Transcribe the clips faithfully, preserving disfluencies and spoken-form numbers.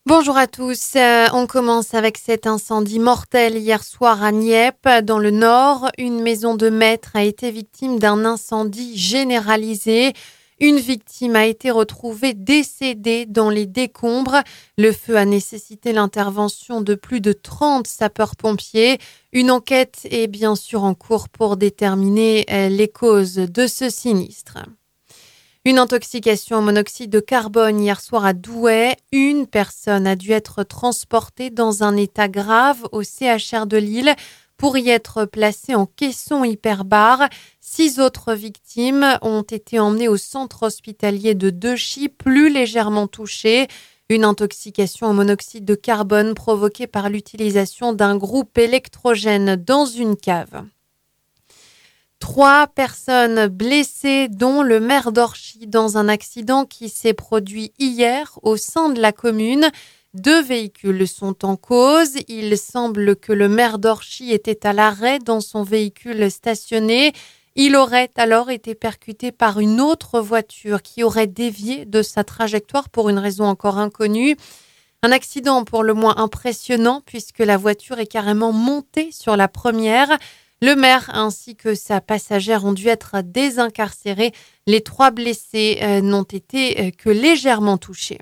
Bonjour à tous, euh, on commence avec cet incendie mortel hier soir à Nieppe, dans le Nord. Une maison de maître a été victime d'un incendie généralisé. Une victime a été retrouvée décédée dans les décombres. Le feu a nécessité l'intervention de plus de trente sapeurs-pompiers. Une enquête est bien sûr en cours pour déterminer euh, les causes de ce sinistre. Une intoxication au monoxyde de carbone hier soir à Douai. Une personne a dû être transportée dans un état grave au C H R de Lille pour y être placée en caisson hyperbare. Six autres victimes ont été emmenées au centre hospitalier de Dechy, plus légèrement touchées. Une intoxication au monoxyde de carbone provoquée par l'utilisation d'un groupe électrogène dans une cave. Trois personnes blessées, dont le maire d'Orchy, dans un accident qui s'est produit hier au sein de la commune. Deux véhicules sont en cause. Il semble que le maire d'Orchy était à l'arrêt dans son véhicule stationné. Il aurait alors été percuté par une autre voiture qui aurait dévié de sa trajectoire pour une raison encore inconnue. Un accident pour le moins impressionnant puisque la voiture est carrément montée sur la première. Le maire ainsi que sa passagère ont dû être désincarcérés. Les trois blessés euh, n'ont été euh, que légèrement touchés.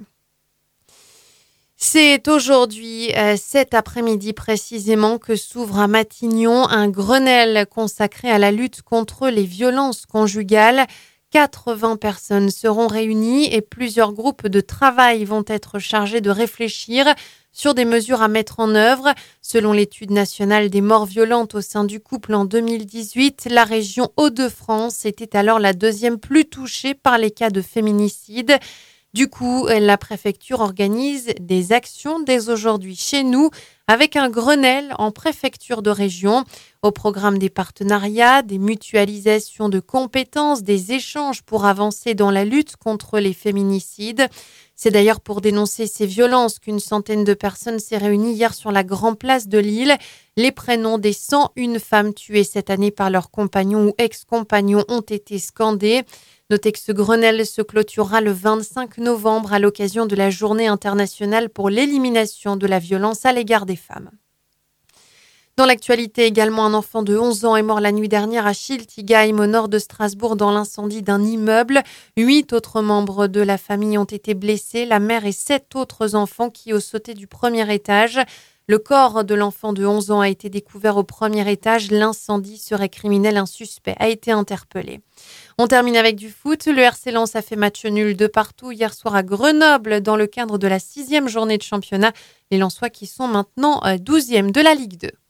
C'est aujourd'hui, euh, cet après-midi précisément, que s'ouvre à Matignon un Grenelle consacré à la lutte contre les violences conjugales. quatre-vingts personnes seront réunies et plusieurs groupes de travail vont être chargés de réfléchir sur des mesures à mettre en œuvre. Selon l'étude nationale des morts violentes au sein du couple en deux mille dix-huit, la région Hauts-de-France était alors la deuxième plus touchée par les cas de féminicide. Du coup, la préfecture organise des actions dès aujourd'hui chez nous avec un Grenelle en préfecture de région. Au programme des partenariats, des mutualisations de compétences, des échanges pour avancer dans la lutte contre les féminicides. C'est d'ailleurs pour dénoncer ces violences qu'une centaine de personnes s'est réunie hier sur la Grand Place de Lille. Les prénoms des cent une femmes tuées cette année par leurs compagnons ou ex-compagnons ont été scandés. Notez que ce Grenelle se clôturera le vingt-cinq novembre à l'occasion de la Journée internationale pour l'élimination de la violence à l'égard des femmes. Dans l'actualité également, un enfant de onze ans est mort la nuit dernière à Schiltigheim, au nord de Strasbourg, dans l'incendie d'un immeuble. Huit autres membres de la famille ont été blessés, la mère et sept autres enfants qui ont sauté du premier étage. Le corps de l'enfant de onze ans a été découvert au premier étage. L'incendie serait criminel. Un suspect a été interpellé. On termine avec du foot. Le R C Lens a fait match nul de partout hier soir à Grenoble dans le cadre de la sixième journée de championnat. Les Lensois qui sont maintenant douzième de la Ligue deux.